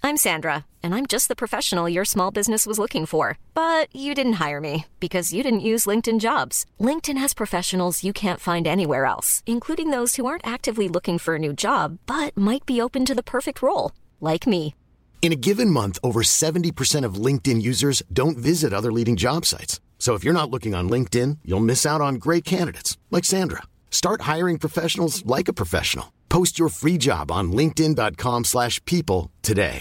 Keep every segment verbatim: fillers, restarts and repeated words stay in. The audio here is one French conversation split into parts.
I'm Sandra, and I'm just the professional your small business was looking for. But you didn't hire me because you didn't use LinkedIn Jobs. LinkedIn has professionals you can't find anywhere else, including those who aren't actively looking for a new job, but might be open to the perfect role, like me. In a given month, over seventy percent of LinkedIn users don't visit other leading job sites. So if you're not looking on LinkedIn, you'll miss out on great candidates like Sandra. Start hiring professionals like a professional. Post your free job on linkedin.com slash people today.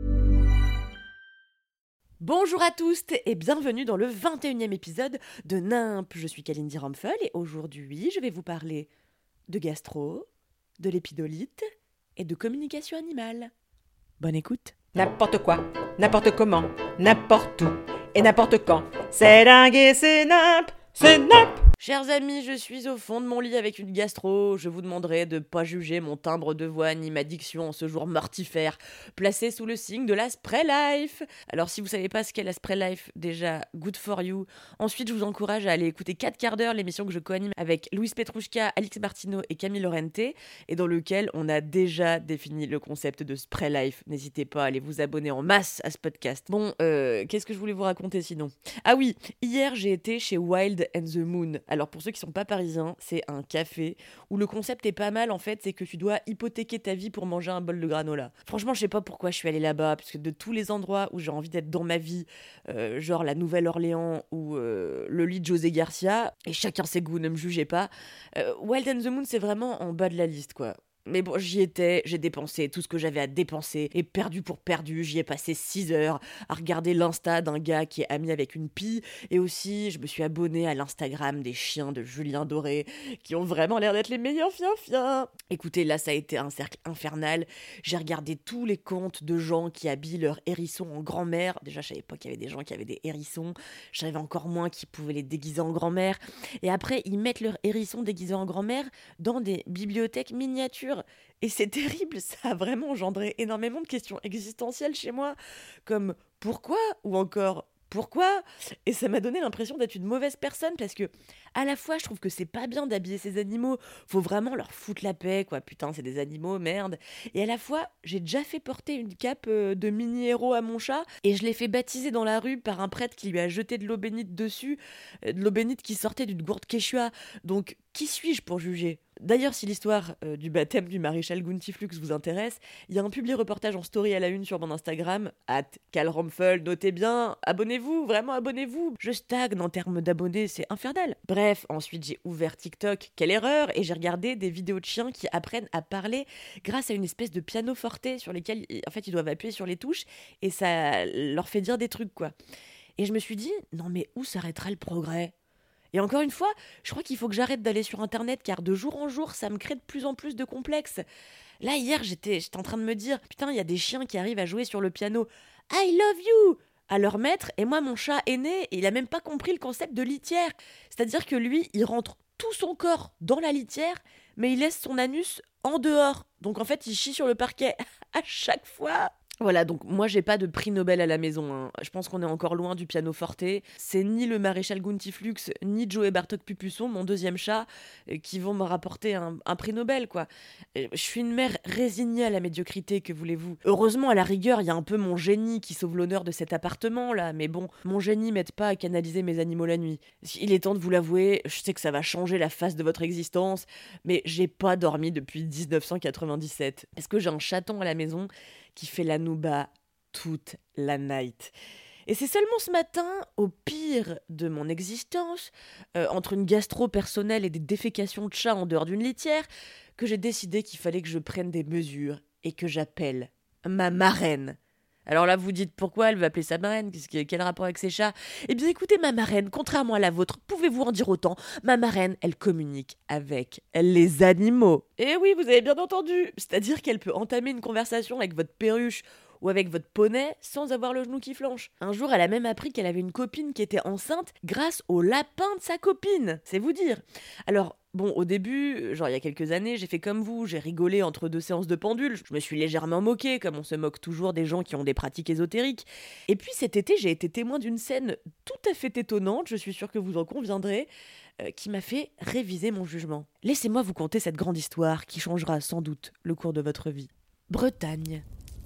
Bonjour à tous et bienvenue dans le vingt et unième épisode de Nimp. Je suis Kalindi Ramphel et aujourd'hui je vais vous parler de gastro, de l'épidolite et de communication animale. Bonne écoute. N'importe quoi, n'importe comment, n'importe où et n'importe quand. C'est dingue et c'est nimp, c'est nimp. Chers amis, je suis au fond de mon lit avec une gastro. Je vous demanderai de pas juger mon timbre de voix ni ma diction en ce jour mortifère, placé sous le signe de la Spray Life. Alors si vous savez pas ce qu'est la Spray Life, déjà, good for you. Ensuite, je vous encourage à aller écouter quatre quarts d'heure, l'émission que je co-anime avec Louise Petrouchka, Alix Martineau et Camille Lorente, et dans lequel on a déjà défini le concept de Spray Life. N'hésitez pas à aller vous abonner en masse à ce podcast. Bon, euh, qu'est-ce que je voulais vous raconter sinon ? Ah oui, hier j'ai été chez Wild and the Moon. Alors pour ceux qui sont pas parisiens, c'est un café où le concept est pas mal en fait, c'est que tu dois hypothéquer ta vie pour manger un bol de granola. Franchement, je sais pas pourquoi je suis allée là-bas, parce que de tous les endroits où j'ai envie d'être dans ma vie, euh, genre la Nouvelle-Orléans ou euh, le lit de José Garcia, et chacun ses goûts, ne me jugez pas, euh, Wild and the Moon c'est vraiment en bas de la liste quoi. Mais bon, j'y étais, j'ai dépensé tout ce que j'avais à dépenser, et perdu pour perdu, j'y ai passé six heures à regarder l'Insta d'un gars qui est ami avec une pie, et aussi je me suis abonnée à l'Instagram des chiens de Julien Doré, qui ont vraiment l'air d'être les meilleurs fiens-fiens. Écoutez, là ça a été un cercle infernal, j'ai regardé tous les comptes de gens qui habillent leurs hérissons en grand-mère. Déjà je savais pas qu'il y avait des gens qui avaient des hérissons, je savais encore moins qu'ils pouvaient les déguiser en grand-mère, et après ils mettent leurs hérissons déguisés en grand-mère dans des bibliothèques miniatures. Et c'est terrible, ça a vraiment engendré énormément de questions existentielles chez moi, comme pourquoi ou encore pourquoi ? Et ça m'a donné l'impression d'être une mauvaise personne parce que, à la fois, je trouve que c'est pas bien d'habiller ces animaux, faut vraiment leur foutre la paix, quoi, putain, c'est des animaux, merde. Et à la fois, j'ai déjà fait porter une cape euh, de mini-héros à mon chat et je l'ai fait baptiser dans la rue par un prêtre qui lui a jeté de l'eau bénite dessus, euh, de l'eau bénite qui sortait d'une gourde quechua. Donc, qui suis-je pour juger ? D'ailleurs, si l'histoire euh, du baptême du maréchal Guntiflux vous intéresse, il y a un publié reportage en story à la une sur mon Instagram, arobase kalramphel, notez bien, abonnez-vous, vraiment abonnez-vous. Je stagne en termes d'abonnés, c'est infernal. Bref, ensuite j'ai ouvert TikTok, quelle erreur, et j'ai regardé des vidéos de chiens qui apprennent à parler grâce à une espèce de piano forte sur lesquels, en fait, ils doivent appuyer sur les touches, et ça leur fait dire des trucs, quoi. Et je me suis dit, non mais où s'arrêtera le progrès ? Et encore une fois, je crois qu'il faut que j'arrête d'aller sur Internet car de jour en jour, ça me crée de plus en plus de complexes. Là, hier, j'étais, j'étais en train de me dire « Putain, il y a des chiens qui arrivent à jouer sur le piano. I love you !» à leur maître, et moi, mon chat est né et il a même pas compris le concept de litière. C'est-à-dire que lui, il rentre tout son corps dans la litière, mais il laisse son anus en dehors. Donc en fait, il chie sur le parquet à chaque fois. Voilà, donc moi j'ai pas de prix Nobel à la maison, hein. Je pense qu'on est encore loin du piano forte. C'est ni le maréchal Guntiflux, ni Joey Bartok Pupusson, mon deuxième chat, euh, qui vont me rapporter un, un prix Nobel, quoi. Euh, je suis une mère résignée à la médiocrité, que voulez-vous. Heureusement, à la rigueur, il y a un peu mon génie qui sauve l'honneur de cet appartement, là, mais bon, mon génie m'aide pas à canaliser mes animaux la nuit. Il est temps de vous l'avouer, je sais que ça va changer la face de votre existence, mais j'ai pas dormi depuis dix-neuf cent quatre-vingt-dix-sept, parce que j'ai un chaton à la maison qui fait la nouba toute la night. Et c'est seulement ce matin, au pire de mon existence, euh, entre une gastro personnelle et des défécations de chat en dehors d'une litière, que j'ai décidé qu'il fallait que je prenne des mesures et que j'appelle ma marraine. Alors là, vous dites pourquoi elle veut appeler sa marraine ? Quel rapport avec ses chats ? Eh bien écoutez, ma marraine, contrairement à la vôtre, pouvez-vous en dire autant ? Ma marraine, elle communique avec les animaux. Et oui, vous avez bien entendu. C'est-à-dire qu'elle peut entamer une conversation avec votre perruche ou avec votre poney sans avoir le genou qui flanche. Un jour, elle a même appris qu'elle avait une copine qui était enceinte grâce au lapin de sa copine. C'est vous dire. Alors, bon, au début, genre il y a quelques années, j'ai fait comme vous, j'ai rigolé entre deux séances de pendule, je me suis légèrement moqué, comme on se moque toujours des gens qui ont des pratiques ésotériques. Et puis cet été, j'ai été témoin d'une scène tout à fait étonnante, je suis sûre que vous en conviendrez, euh, qui m'a fait réviser mon jugement. Laissez-moi vous conter cette grande histoire qui changera sans doute le cours de votre vie. Bretagne.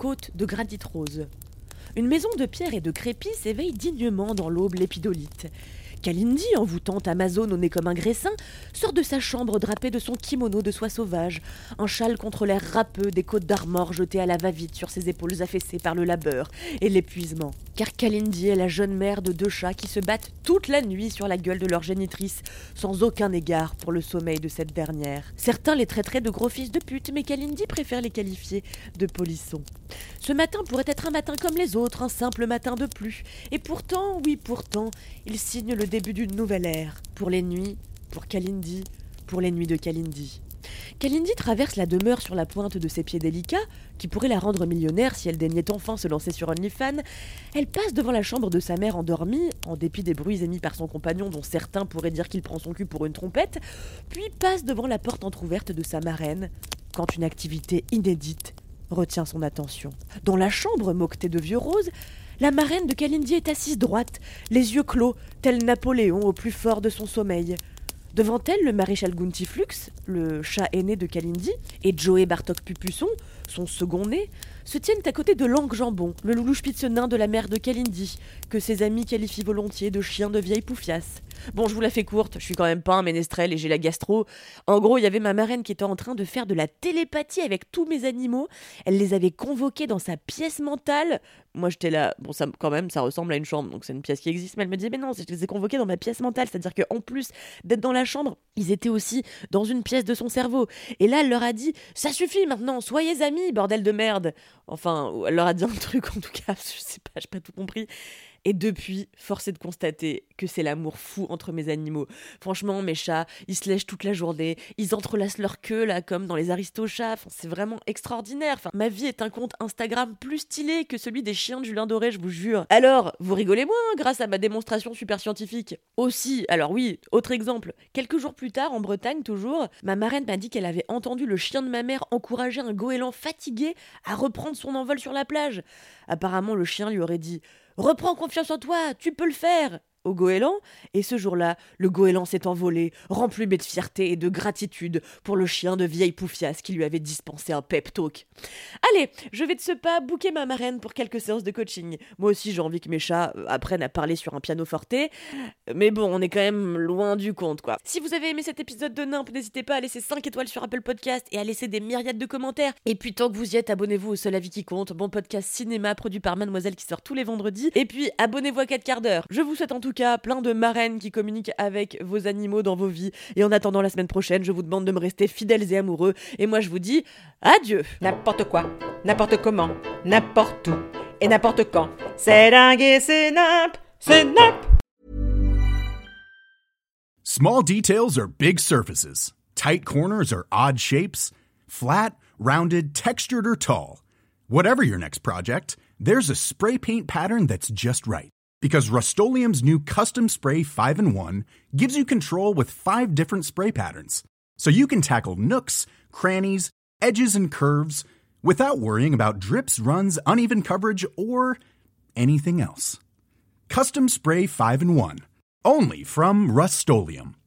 côte de granit rose. Une maison de pierre et de crépi s'éveille dignement dans l'aube lépidolite. Kalindi, envoûtante amazone au nez comme un graissin, sort de sa chambre drapée de son kimono de soie sauvage, un châle contre l'air râpeux des côtes d'Armor jetées à la va-vite sur ses épaules affaissées par le labeur et l'épuisement. Car Kalindi est la jeune mère de deux chats qui se battent toute la nuit sur la gueule de leur génitrice, sans aucun égard pour le sommeil de cette dernière. Certains les traiteraient de gros fils de pute, mais Kalindi préfère les qualifier de polissons. Ce matin pourrait être un matin comme les autres, un simple matin de plus. Et pourtant, oui pourtant, il signe le début d'une nouvelle ère. Pour les nuits, pour Kalindi, pour les nuits de Kalindi. Kalindi traverse la demeure sur la pointe de ses pieds délicats, qui pourrait la rendre millionnaire si elle daignait enfin se lancer sur OnlyFans. Elle passe devant la chambre de sa mère endormie, en dépit des bruits émis par son compagnon dont certains pourraient dire qu'il prend son cul pour une trompette, puis passe devant la porte entr'ouverte de sa marraine, quand une activité inédite retient son attention. Dans la chambre moquetée de vieux roses, la marraine de Kalindi est assise droite, les yeux clos, tel Napoléon au plus fort de son sommeil. Devant elle, le maréchal Guntiflux, le chat aîné de Kalindi, et Joey Bartok Pupusson, son second né, se tiennent à côté de Lang Jambon, le loulou spitz nain de la mère de Kalindi, que ses amis qualifient volontiers de chien de vieille poufiasse. Bon, je vous la fais courte, je suis quand même pas un ménestrel et j'ai la gastro. En gros, il y avait ma marraine qui était en train de faire de la télépathie avec tous mes animaux. Elle les avait convoqués dans sa pièce mentale. Moi, j'étais là, bon, ça, quand même, ça ressemble à une chambre, donc c'est une pièce qui existe. Mais elle me disait, mais non, je les ai convoqués dans ma pièce mentale. C'est-à-dire qu'en plus d'être dans la chambre, ils étaient aussi dans une pièce de son cerveau. Et là, elle leur a dit, ça suffit maintenant, soyez amis, bordel de merde. Enfin, elle leur a dit un truc, en tout cas, je sais pas, j'ai pas tout compris. Et depuis, force est de constater que c'est l'amour fou entre mes animaux. Franchement, mes chats, ils se lèchent toute la journée, ils entrelacent leur queue, là, comme dans les aristochats. Enfin, c'est vraiment extraordinaire. Enfin, ma vie est un compte Instagram plus stylé que celui des chiens de Julien Doré, je vous jure. Alors, vous rigolez moins grâce à ma démonstration super scientifique. Aussi, alors oui, autre exemple. Quelques jours plus tard, en Bretagne toujours, ma marraine m'a dit qu'elle avait entendu le chien de ma mère encourager un goéland fatigué à reprendre son envol sur la plage. Apparemment, le chien lui aurait dit « Reprends confiance en toi, tu peux le faire !» au goéland, et ce jour-là, le goéland s'est envolé, remplumé de fierté et de gratitude pour le chien de vieille poufiasse qui lui avait dispensé un pep talk. Allez, je vais de ce pas booker ma marraine pour quelques séances de coaching. Moi aussi, j'ai envie que mes chats apprennent à parler sur un piano forte, mais bon, on est quand même loin du compte, quoi. Si vous avez aimé cet épisode de Nimp, n'hésitez pas à laisser cinq étoiles sur Apple Podcast et à laisser des myriades de commentaires. Et puis, tant que vous y êtes, abonnez-vous au Seul Avis qui compte, bon podcast cinéma produit par Mademoiselle qui sort tous les vendredis. Et puis, abonnez-vous à quatre quarts d'heure. Je vous souhaite en tout cas plein de marraines qui communiquent avec vos animaux dans vos vies. Et en attendant la semaine prochaine, je vous demande de me rester fidèles et amoureux. Et moi, je vous dis adieu. N'importe quoi, n'importe comment, n'importe où et n'importe quand. C'est dingue et c'est nimp, c'est nimp. Small details are big surfaces. Tight corners are odd shapes. Flat, rounded, textured, or tall. Whatever your next project, there's a spray paint pattern that's just right. Because Rust-Oleum's new Custom Spray five in one gives you control with five different spray patterns. So you can tackle nooks, crannies, edges, and curves without worrying about drips, runs, uneven coverage, or anything else. Custom Spray five in one. Only from Rust-Oleum.